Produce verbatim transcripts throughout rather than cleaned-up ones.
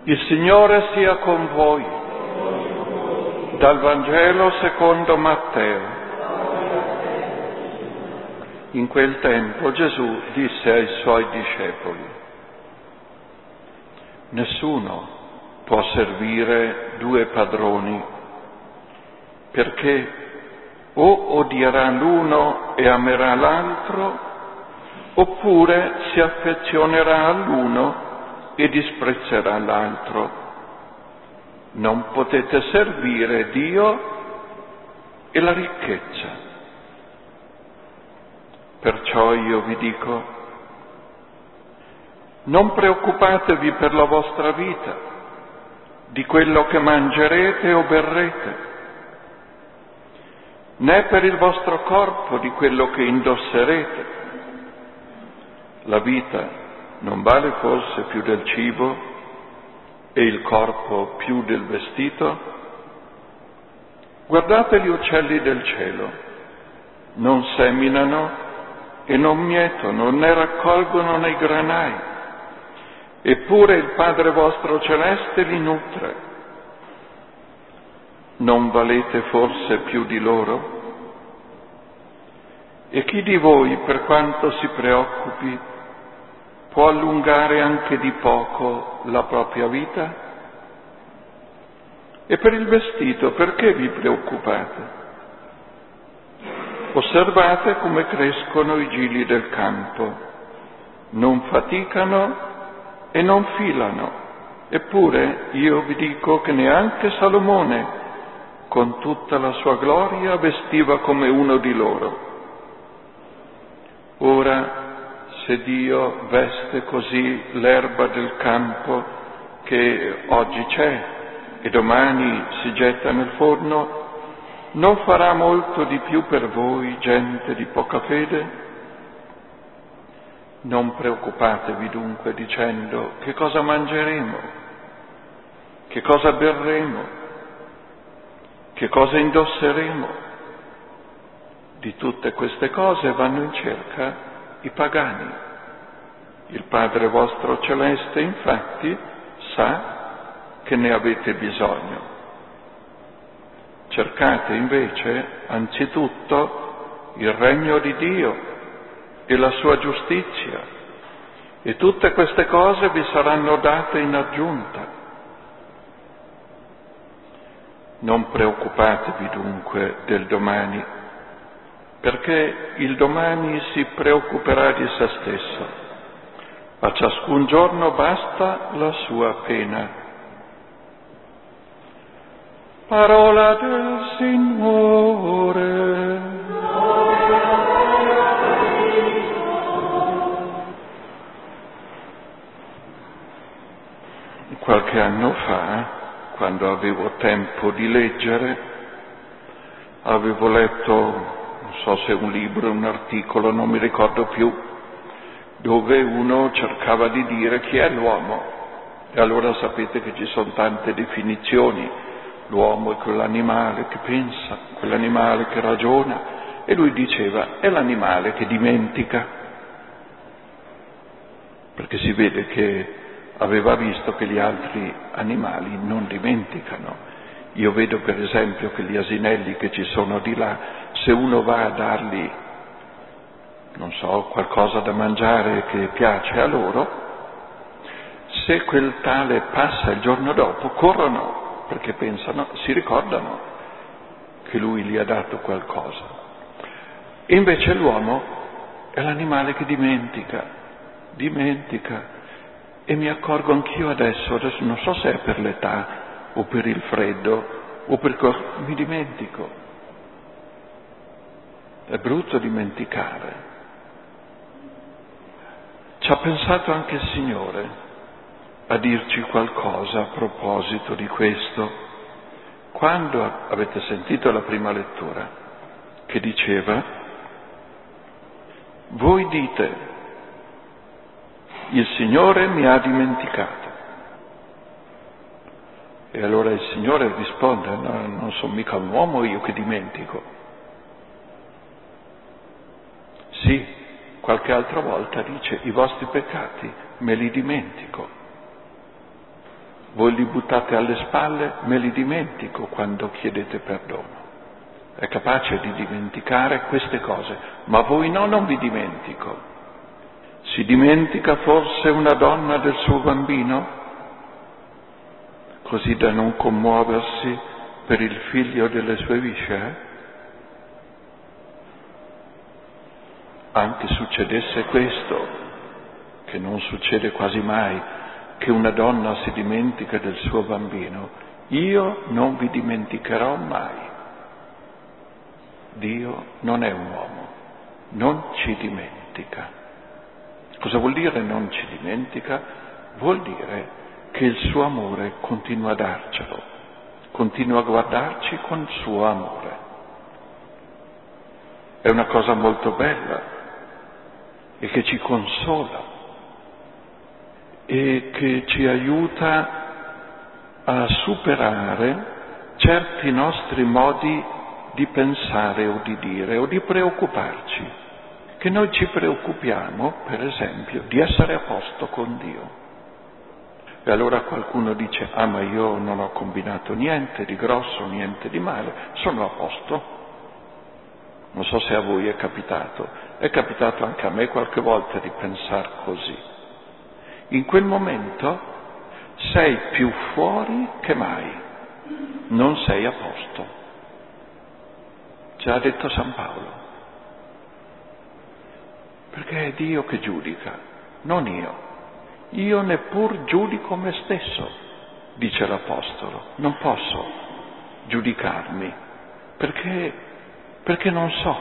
Il Signore sia con voi. Dal Vangelo secondo Matteo. In quel tempo Gesù disse ai suoi discepoli: nessuno può servire due padroni, perché o odierà l'uno e amerà l'altro, oppure si affezionerà all'uno e disprezzerà l'altro. Non potete servire Dio e la ricchezza. Perciò io vi dico: non preoccupatevi per la vostra vita, di quello che mangerete o berrete, né per il vostro corpo, di quello che indosserete. La vita non vale forse più del cibo e il corpo più del vestito? Guardate gli uccelli del cielo: non seminano e non mietono, né raccolgono nei granai, eppure il Padre vostro celeste li nutre. Non valete forse più di loro? E chi di voi, per quanto si preoccupi, può allungare anche di poco la propria vita? E per il vestito perché vi preoccupate? Osservate come crescono i gigli del campo, non faticano e non filano, eppure io vi dico che neanche Salomone, con tutta la sua gloria, vestiva come uno di loro. Ora, se Dio veste così l'erba del campo che oggi c'è e domani si getta nel forno, non farà molto di più per voi, gente di poca fede? Non preoccupatevi dunque dicendo: che cosa mangeremo? Che cosa berremo? Che cosa indosseremo? Di tutte queste cose vanno in cerca i pagani. Il Padre vostro celeste, infatti, sa che ne avete bisogno. Cercate invece anzitutto il regno di Dio e la sua giustizia, e tutte queste cose vi saranno date in aggiunta. Non preoccupatevi dunque del domani, perché il domani si preoccuperà di se stesso. A ciascun giorno basta la sua pena. Parola del Signore. Qualche anno fa, quando avevo tempo di leggere, avevo letto, non so se un libro, un articolo, non mi ricordo più, dove uno cercava di dire chi è l'uomo. E allora sapete che ci sono tante definizioni. L'uomo è quell'animale che pensa, quell'animale che ragiona, e lui diceva: è l'animale che dimentica. Perché si vede che aveva visto che gli altri animali non dimenticano. Io vedo per esempio che gli asinelli che ci sono di là, se uno va a dargli, non so, qualcosa da mangiare che piace a loro, se quel tale passa il giorno dopo, corrono, perché pensano, si ricordano che lui gli ha dato qualcosa. E invece l'uomo è l'animale che dimentica, dimentica. E mi accorgo anch'io adesso, adesso non so se è per l'età o per il freddo o per cosa, mi dimentico. È brutto dimenticare. Ci ha pensato anche il Signore a dirci qualcosa a proposito di questo. Quando avete sentito la prima lettura che diceva: voi dite, il Signore mi ha dimenticato. E allora il Signore risponde: no, non sono mica un uomo io che dimentico. Sì, qualche altra volta dice: i vostri peccati me li dimentico. Voi li buttate alle spalle, me li dimentico quando chiedete perdono. È capace di dimenticare queste cose, ma voi no, non vi dimentico. Si dimentica forse una donna del suo bambino? Così da non commuoversi per il figlio delle sue viscere? Anche succedesse questo, che non succede quasi mai, che una donna si dimentica del suo bambino, io non vi dimenticherò mai. Dio non è un uomo, non ci dimentica. Cosa vuol dire non ci dimentica? Vuol dire che il suo amore continua a darcelo, continua a guardarci con il suo amore. È una cosa molto bella e che ci consola e che ci aiuta a superare certi nostri modi di pensare o di dire o di preoccuparci, che noi ci preoccupiamo, per esempio, di essere a posto con Dio. E allora qualcuno dice, ah ma io non ho combinato niente di grosso, niente di male, sono a posto. Non so se a voi è capitato, è capitato anche a me qualche volta di pensare così. In quel momento sei più fuori che mai, non sei a posto. Ce l'ha detto San Paolo. Perché è Dio che giudica, non io. Io neppur giudico me stesso, dice l'Apostolo. Non posso giudicarmi, perché, perché non so.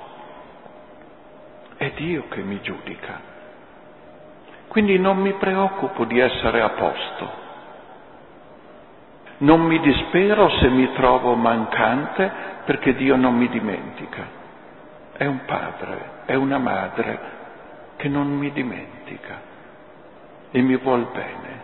È Dio che mi giudica. Quindi non mi preoccupo di essere a posto. Non mi dispero se mi trovo mancante, perché Dio non mi dimentica. È un padre, è una madre che non mi dimentica e mi vuol bene.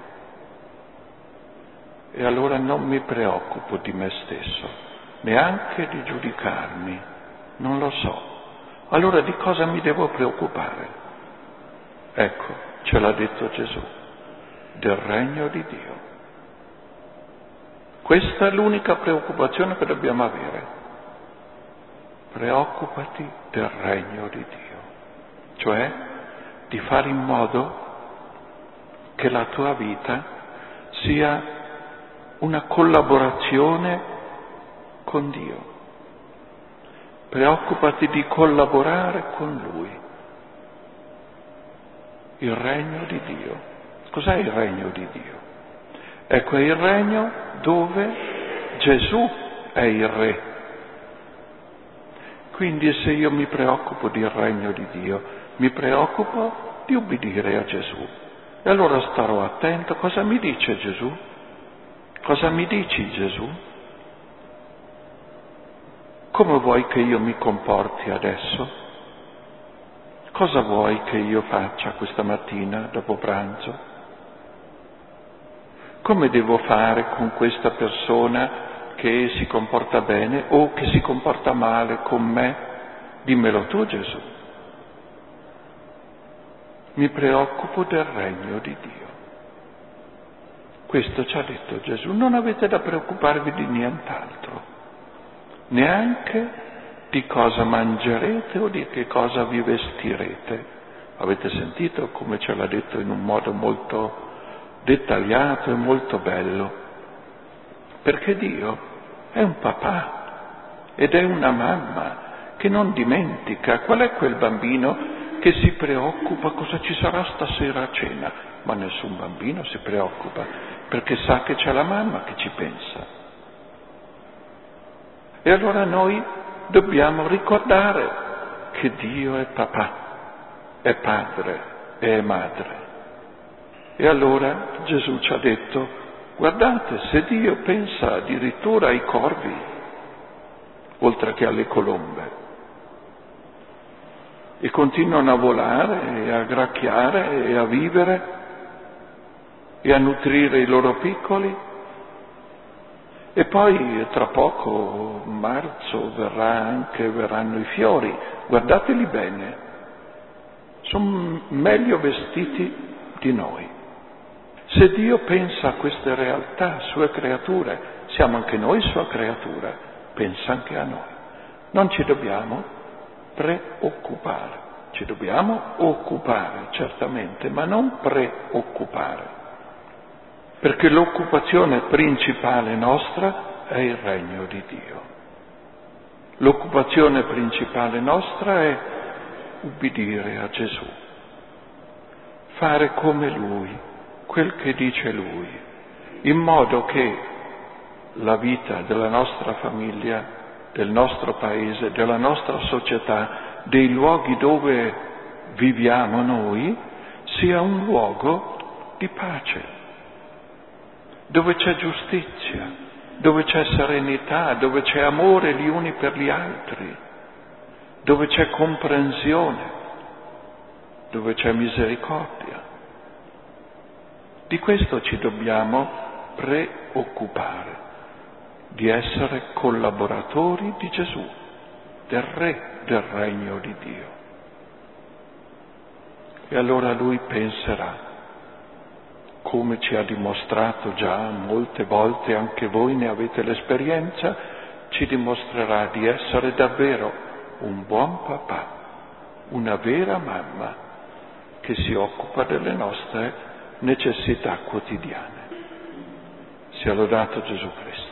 E allora non mi preoccupo di me stesso, neanche di giudicarmi, non lo so. Allora di cosa mi devo preoccupare? Ecco, ce l'ha detto Gesù, del regno di Dio. Questa è l'unica preoccupazione che dobbiamo avere. Preoccupati del regno di Dio, cioè di fare in modo che la tua vita sia una collaborazione con Dio. Preoccupati di collaborare con Lui. Il regno di Dio. Cos'è il regno di Dio? Ecco, è il regno dove Gesù è il Re. Quindi se io mi preoccupo del regno di Dio, mi preoccupo di ubbidire a Gesù. E allora starò attento. Cosa mi dice Gesù? Cosa mi dici Gesù? Come vuoi che io mi comporti adesso? Cosa vuoi che io faccia questa mattina dopo pranzo? Come devo fare con questa persona che si comporta bene o che si comporta male con me? Dimmelo tu, Gesù. Mi preoccupo del regno di Dio. Questo ci ha detto Gesù. Non avete da preoccuparvi di nient'altro, neanche di cosa mangerete o di che cosa vi vestirete. Avete sentito come ce l'ha detto in un modo molto dettagliato e molto bello, perché Dio è un papà ed è una mamma che non dimentica. Qual è quel bambino che si preoccupa cosa ci sarà stasera a cena? Ma nessun bambino si preoccupa, perché sa che c'è la mamma che ci pensa. E allora noi dobbiamo ricordare che Dio è papà, è padre e è madre. E allora Gesù ci ha detto, guardate, se Dio pensa addirittura ai corvi, oltre che alle colombe, e continuano a volare e a gracchiare e a vivere e a nutrire i loro piccoli, e poi tra poco, marzo, verrà anche, verranno i fiori, guardateli bene, sono meglio vestiti di noi. Se Dio pensa a queste realtà, sue creature, siamo anche noi sua creatura, pensa anche a noi. Non ci dobbiamo preoccupare, ci dobbiamo occupare certamente, ma non preoccupare, perché l'occupazione principale nostra è il regno di Dio. L'occupazione principale nostra è ubbidire a Gesù, fare come Lui, quel che dice Lui, in modo che la vita della nostra famiglia, del nostro paese, della nostra società, dei luoghi dove viviamo noi, sia un luogo di pace, dove c'è giustizia, dove c'è serenità, dove c'è amore gli uni per gli altri, dove c'è comprensione, dove c'è misericordia. Di questo ci dobbiamo preoccupare, di essere collaboratori di Gesù, del Re del Regno di Dio. E allora Lui penserà, come ci ha dimostrato già molte volte, anche voi ne avete l'esperienza, ci dimostrerà di essere davvero un buon papà, una vera mamma che si occupa delle nostre necessità quotidiane. Sia lodato Gesù Cristo.